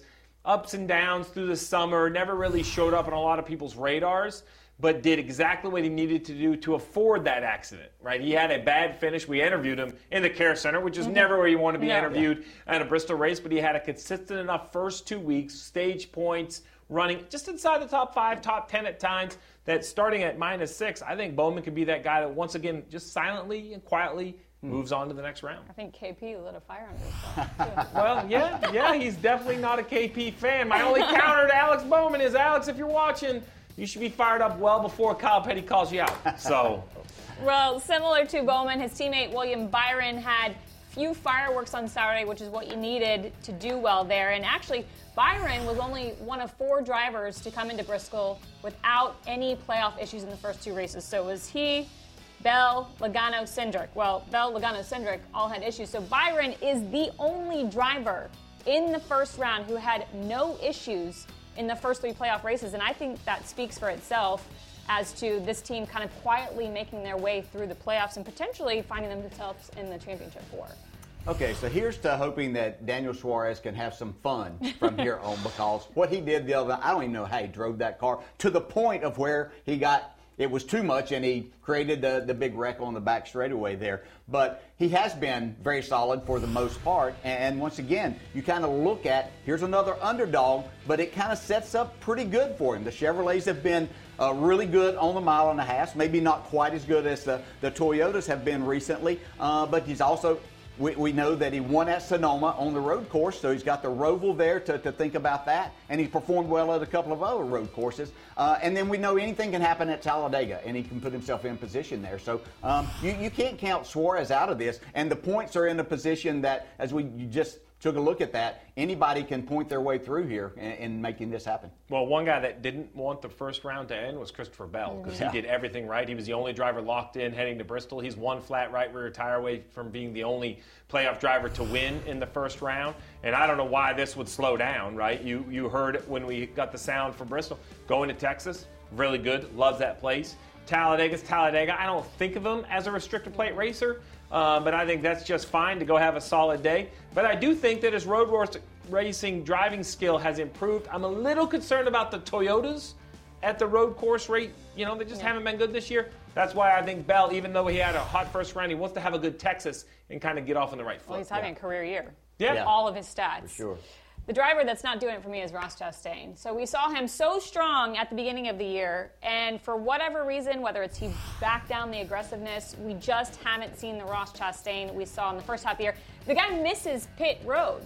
ups and downs through the summer, never really showed up on a lot of people's radars, but did exactly what he needed to do to afford that accident, right? He had a bad finish. We interviewed him in the Care Center, which is mm-hmm. never where you want to be no. interviewed at a Bristol race, but he had a consistent enough first two weeks, stage points, running just inside the top five, top ten at times, that starting at minus six, I think Bowman could be that guy that once again just silently and quietly moves on to the next round. I think K P lit a fire under his butt, too. Well, yeah, yeah, he's definitely not a K P fan. My only counter to Alex Bowman is, Alex, if you're watching, you should be fired up well before Kyle Petty calls you out. So, well, similar to Bowman, his teammate William Byron had few fireworks on Saturday, which is what you needed to do well there. And actually, Byron was only one of four drivers to come into Bristol without any playoff issues in the first two races. So it was he, Bell, Logano, Cindric. Well, Bell, Logano, Cindric all had issues. So Byron is the only driver in the first round who had no issues in the first three playoff races. And I think that speaks for itself as to this team kind of quietly making their way through the playoffs and potentially finding themselves in the championship four. Okay, so here's to hoping that Daniel Suarez can have some fun from here on, because what he did the other night, I don't even know how he drove that car to the point of where he got, it was too much and he created the, the big wreck on the back straightaway there. But he has been very solid for the most part. And once again, you kind of look at, here's another underdog, but it kind of sets up pretty good for him. The Chevrolets have been uh, really good on the mile and a half, maybe not quite as good as the, the Toyotas have been recently, uh, but he's also, We, we know that he won at Sonoma on the road course, so he's got the Roval there to, to think about that, and he performed well at a couple of other road courses. Uh, and then we know anything can happen at Talladega, and he can put himself in position there. So um, you, you can't count Suarez out of this, and the points are in a position that, as we you just took a look at that, anybody can point their way through here in, in making this happen. Well, one guy that didn't want the first round to end was Christopher Bell, because yeah. he did everything right. He was the only driver locked in heading to Bristol. He's one flat right rear tire away from being the only playoff driver to win in the first round. And I don't know why this would slow down, right? You you heard it when we got the sound for Bristol. Going to Texas, really good, loves that place. Talladega's Talladega. I don't think of him as a restrictor plate racer, uh, but I think that's just fine to go have a solid day. But I do think that his road racing driving skill has improved. I'm a little concerned about the Toyotas at the road course rate. You know, they just yeah. haven't been good this year. That's why I think Bell, even though he had a hot first round, he wants to have a good Texas and kind of get off on the right foot. Well, he's having yeah. a career year. Yeah. yeah. All of his stats. For sure. The driver that's not doing it for me is Ross Chastain. So we saw him so strong at the beginning of the year, and for whatever reason, whether it's he backed down the aggressiveness, we just haven't seen the Ross Chastain we saw in the first half of the year. The guy misses pit road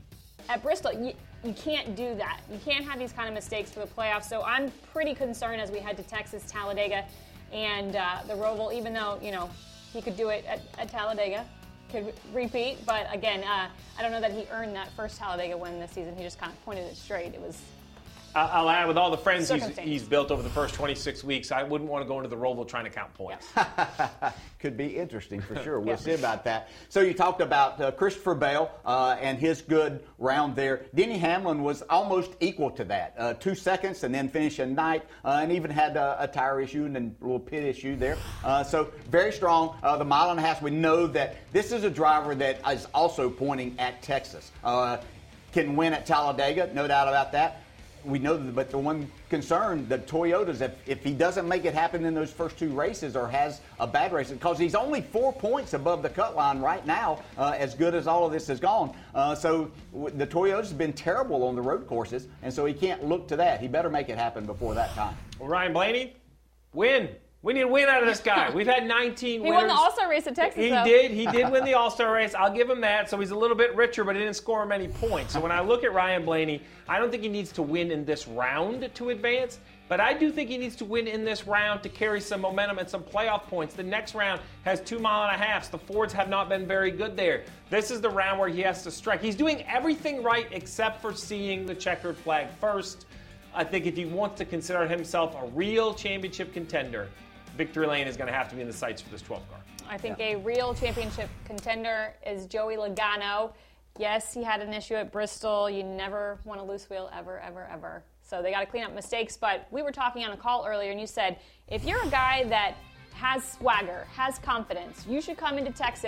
at Bristol. You, you can't do that. You can't have these kind of mistakes for the playoffs. So I'm pretty concerned as we head to Texas, Talladega, and uh, the Roval, even though, you know, he could do it at, at Talladega. Could repeat, but again, uh, I don't know that he earned that first Talladega win this season. He just kind of pointed it straight. It was. I'll add, with all the friends he's, he's built over the first twenty-six weeks, I wouldn't want to go into the Roval trying to count points. Yeah. Could be interesting for sure. We'll yeah. see about that. So you talked about uh, Christopher Bell uh, and his good round there. Denny Hamlin was almost equal to that. Uh, two seconds and then finishing ninth, uh, and even had uh, a tire issue and a little pit issue there. Uh, so very strong. Uh, the mile and a half, we know that this is a driver that is also pointing at Texas. Uh, can win at Talladega, no doubt about that. We know that, but the one concern, the Toyotas, if, if he doesn't make it happen in those first two races or has a bad race, because he's only four points above the cut line right now, uh, as good as all of this has gone. Uh, so w- the Toyotas have been terrible on the road courses, and so he can't look to that. He better make it happen before that time. Well, Ryan Blaney, win. We need a win out of this guy. We've had nineteen he winners. He won the All-Star race at Texas, He though. did. He did win the All-Star race. I'll give him that. So he's a little bit richer, but he didn't score many points. So when I look at Ryan Blaney, I don't think he needs to win in this round to advance, but I do think he needs to win in this round to carry some momentum and some playoff points. The next round has two mile and a halfs. The Fords have not been very good there. This is the round where he has to strike. He's doing everything right except for seeing the checkered flag first. I think if he wants to consider himself a real championship contender, victory lane is going to have to be in the sights for this twelfth car. I think yeah. a real championship contender is Joey Logano. Yes, he had an issue at Bristol. You never want to loose wheel ever, ever, ever. So they got to clean up mistakes. But we were talking on a call earlier, and you said, if you're a guy that has swagger, has confidence, you should come into Texas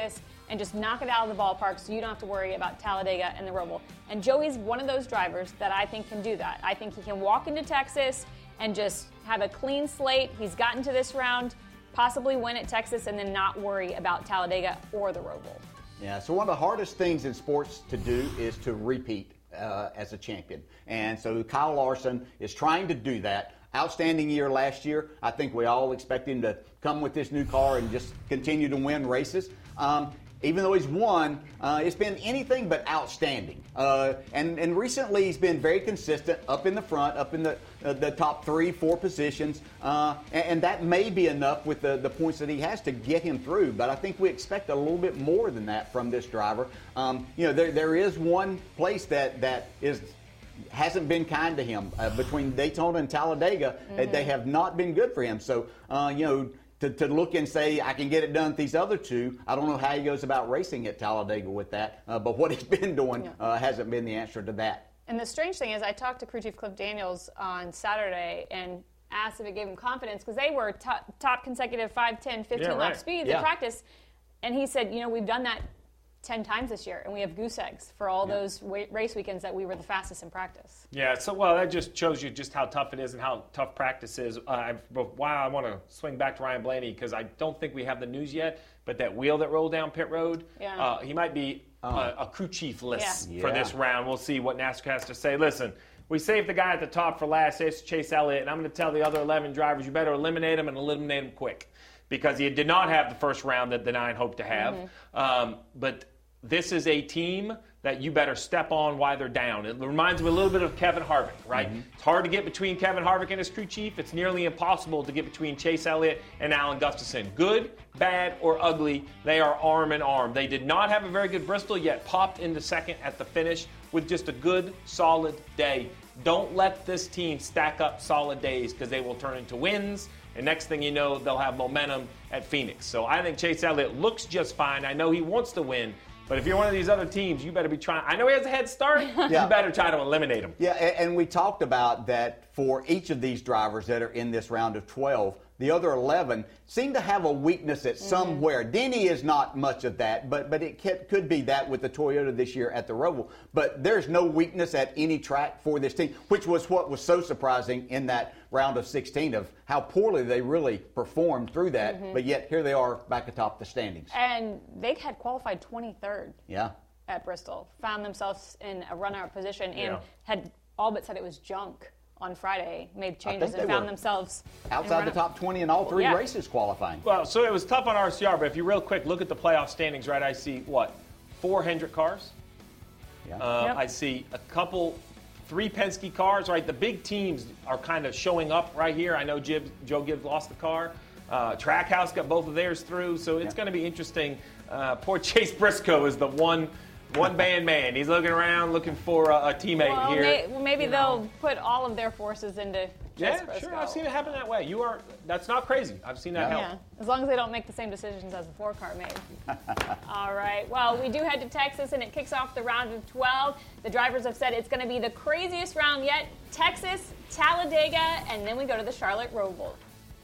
and just knock it out of the ballpark so you don't have to worry about Talladega and the Roval. And Joey's one of those drivers that I think can do that. I think he can walk into Texas and just have a clean slate. He's gotten to this round, possibly win at Texas, and then not worry about Talladega or the Roval. Yeah, so one of the hardest things in sports to do is to repeat uh, as a champion. And so Kyle Larson is trying to do that. Outstanding year last year. I think we all expect him to come with this new car and just continue to win races. Um, even though he's won, uh, it's been anything but outstanding. Uh, and, and recently he's been very consistent, up in the front, up in the uh, the top three, four positions. Uh, and, and that may be enough with the, the points that he has to get him through. But I think we expect a little bit more than that from this driver. Um, you know, there there is one place that, that is hasn't been kind to him. Uh, between Daytona and Talladega, mm-hmm. they have not been good for him. So, uh, you know, To, to look and say, I can get it done with these other two, I don't know how he goes about racing at Talladega with that, uh, but what he's been doing uh, hasn't been the answer to that. And the strange thing is, I talked to crew chief Cliff Daniels on Saturday and asked if it gave him confidence, because they were top, top consecutive five, ten, fifteen yeah, lap right. speeds yeah. in practice. And he said, you know, we've done that ten times this year, and we have goose eggs for all yeah. those wa- race weekends that we were the fastest in practice. Yeah, so, well, that just shows you just how tough it is and how tough practice is. Uh, but wow, I want to swing back to Ryan Blaney, because I don't think we have the news yet, but that wheel that rolled down pit road, yeah. uh, he might be oh. a, a crew chief list yeah. for Yeah. this round. We'll see what NASCAR has to say. Listen, we saved the guy at the top for last, it's Chase Elliott, and I'm going to tell the other eleven drivers, you better eliminate him and eliminate him quick, because he did not have the first round that the nine hoped to have. Mm-hmm. Um, but this is a team that you better step on while they're down. It reminds me a little bit of Kevin Harvick, right? Mm-hmm. It's hard to get between Kevin Harvick and his crew chief. It's nearly impossible to get between Chase Elliott and Alan Gustafson. Good, bad, or ugly, they are arm in arm. They did not have a very good Bristol, yet popped into second at the finish with just a good, solid day. Don't let this team stack up solid days, because they will turn into wins. And next thing you know, they'll have momentum at Phoenix. So I think Chase Elliott looks just fine. I know he wants to win. But if you're one of these other teams, you better be trying. I know he has a head start. yeah. You better try to eliminate him. Yeah, and, and we talked about that for each of these drivers that are in this round of twelve. The other eleven seem to have a weakness at mm-hmm. somewhere. Denny is not much of that, but but it could, could be that with the Toyota this year at the Roval. But there's no weakness at any track for this team, which was what was so surprising in that round of sixteen, of how poorly they really performed through that. Mm-hmm. But yet here they are back atop the standings. And they had qualified twenty-third yeah. at Bristol, found themselves in a runner-up position, and Yeah. had all but said it was junk on Friday, made changes and found themselves outside the top twenty in all three yeah. races qualifying. Well, so it was tough on R C R, but if you real quick look at the playoff standings, right, I see, what, four Hendrick cars? Yeah. Uh, Yep. I see a couple, three Penske cars, right? The big teams are kind of showing up right here. I know Gibbs, Joe Gibbs lost the car. Uh, Trackhouse got both of theirs through, so it's Yeah. going to be interesting. Uh, poor Chase Briscoe is the one one band man. He's looking around, looking for a, a teammate well, here. May, well, maybe you they'll know. put all of their forces into Yeah, Chase Briscoe. sure. I've seen it happen that way. You are. That's not crazy. I've seen that Yeah, happen. as long as they don't make the same decisions as the four car made. All right. Well, we do head to Texas, and it kicks off the round of twelve. The drivers have said it's going to be the craziest round yet. Texas, Talladega, and then we go to the Charlotte Roval.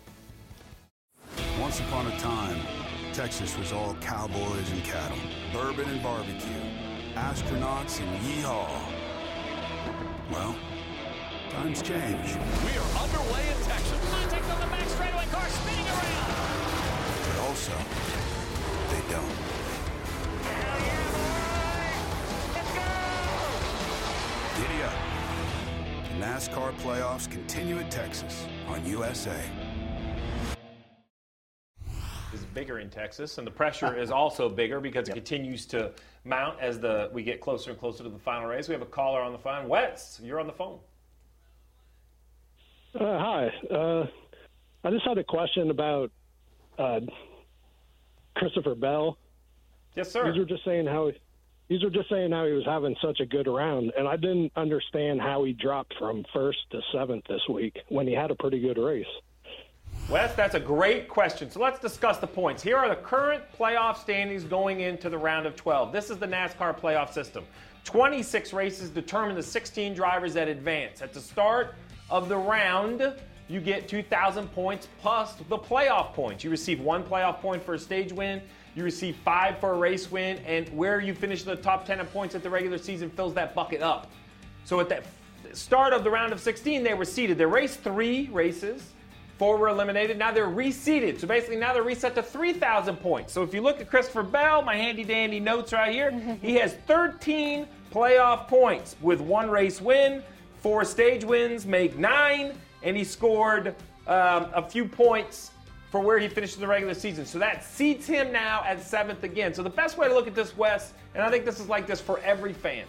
Once upon a time, Texas was all cowboys and cattle, bourbon and barbecue, astronauts and yeehaw. Well, times change. We are underway in Texas. Takes on the back straightaway, car spinning around. But also, they don't. Giddy up. The NASCAR playoffs continue at Texas on U S A. Is bigger in Texas, and the pressure is also bigger because it continues to mount as the we get closer and closer to the final race. We have a caller on the phone. Wes, you're on the phone. Uh, hi. Uh, I just had a question about uh, Christopher Bell. Yes, sir. These were just saying how these were just saying how he was having such a good round, and I didn't understand how he dropped from first to seventh this week when he had a pretty good race. Wes, that's a great question. So let's discuss the points. Here are the current playoff standings going into the round of twelve. This is the NASCAR playoff system. twenty-six races determine the sixteen drivers that advance. At the start of the round, you get two thousand points plus the playoff points. You receive one playoff point for a stage win. you receive five for a race win, and where you finish in the top ten in points at the regular season fills that bucket up. So at the start of the round of sixteen, they were seeded. They raced three races. Four were eliminated. Now they're reseeded. So basically now they're reset to three thousand points. So if you look at Christopher Bell, my handy-dandy notes right here, he has thirteen playoff points with one race win. Four stage wins make nine, and he scored um, a few points for where he finished in the regular season. So that seats him now at seventh again. So the best way to look at this, Wes, and I think this is like this for every fan,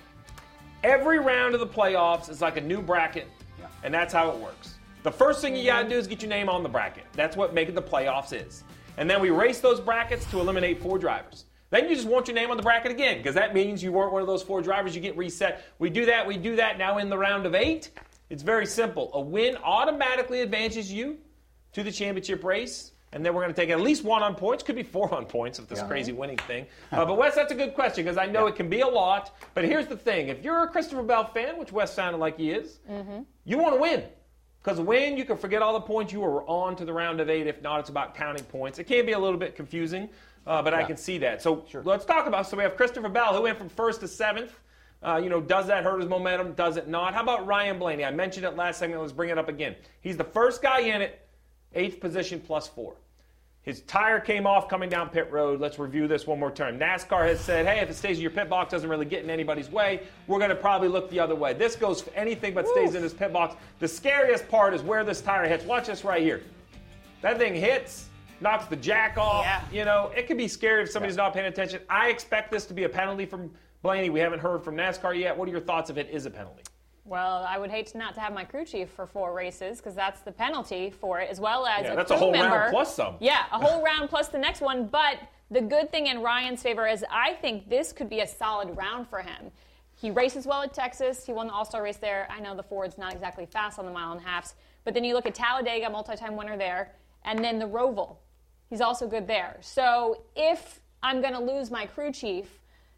every round of the playoffs is like a new bracket, yeah. and that's how it works. The first thing you got to do is get your name on the bracket. That's what making the playoffs is. And then we race those brackets to eliminate four drivers. Then you just want your name on the bracket again, because that means you weren't one of those four drivers. You get reset. We do that. We do that now in the round of eight. It's very simple. A win automatically advances you to the championship race. And then we're going to take at least one on points. Could be four on points if this yeah. crazy winning thing. Uh, but Wes, that's a good question, because I know yeah. it can be a lot. But here's the thing. If you're a Christopher Bell fan, which Wes sounded like he is, mm-hmm. you want to win. Because win, you can forget all the points you were on to the round of eight. If not, it's about counting points. It can be a little bit confusing, uh, but yeah. I can see that. So sure. let's talk about. So we have Christopher Bell, who went from first to seventh. Uh, you know, does that hurt his momentum? Does it not? How about Ryan Blaney? I mentioned it last segment. Let's bring it up again. He's the first guy in it, eighth position plus four. His tire came off coming down pit road. Let's review this one more time. NASCAR has said, hey, if it stays in your pit box, doesn't really get in anybody's way, we're going to probably look the other way. This goes for anything but stays Oof. in this pit box. The scariest part is where this tire hits. Watch this right here. That thing hits, knocks the jack off. Yeah. You know, it could be scary if somebody's yeah. not paying attention. I expect this to be a penalty from Blaney. We haven't heard from NASCAR yet. What are your thoughts if it is a penalty? Well, I would hate to not to have my crew chief for four races, because that's the penalty for it, as well as yeah, a that's crew a whole member. round plus some. Yeah, a whole round plus the next one. But the good thing in Ryan's favor is I think this could be a solid round for him. He races well at Texas. He won the All-Star race there. I know the Ford's not exactly fast on the mile and a halves, but then you look at Talladega, multi-time winner there, and then the Roval. He's also good there. So if I'm going to lose my crew chief,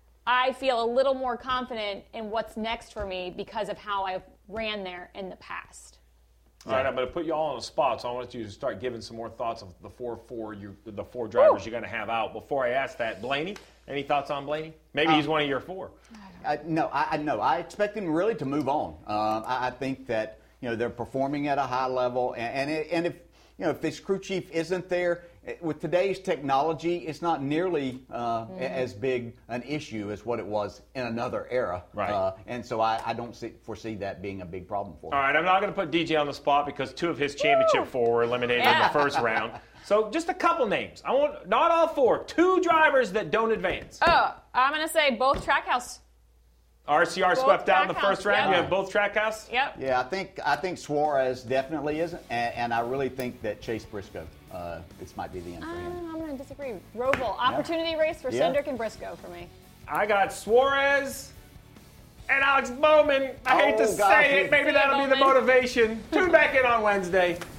I feel a little more confident in what's next for me because of how I ran there in the past. All right, I'm going to put you all on the spot, so I want you to start giving some more thoughts of the four, four, you, the four drivers Woo. you're going to have out. Before I ask that, Blaney, any thoughts on Blaney? Maybe um, he's one of your four. Uh, no, I, I no, I expect him really to move on. Um, I, I think that you know they're performing at a high level, and and, it, and if you know if this crew chief isn't there. With today's technology, it's not nearly uh, mm-hmm. as big an issue as what it was in another era. Right. Uh, and so I, I don't see, foresee that being a big problem for him. All right, I'm not going to put D J on the spot because two of his championship Woo! four were eliminated yeah. in the first round. So just a couple names. I want not all four. Two drivers that don't advance. Oh, I'm going to say both Trackhouse. R C R both swept out in the first round. Yep. You have both Trackhouse? Yep. Yeah, I think I think Suarez definitely isn't, and, and I really think that Chase Briscoe, uh, this might be the end for him. Uh, I'm going to disagree. Roval, opportunity yeah. race for yeah. Cindric and Briscoe for me. I got Suarez and Alex Bowman. I oh, hate to God. say it. Maybe that'll Bowman. be the motivation. Tune back in on Wednesday.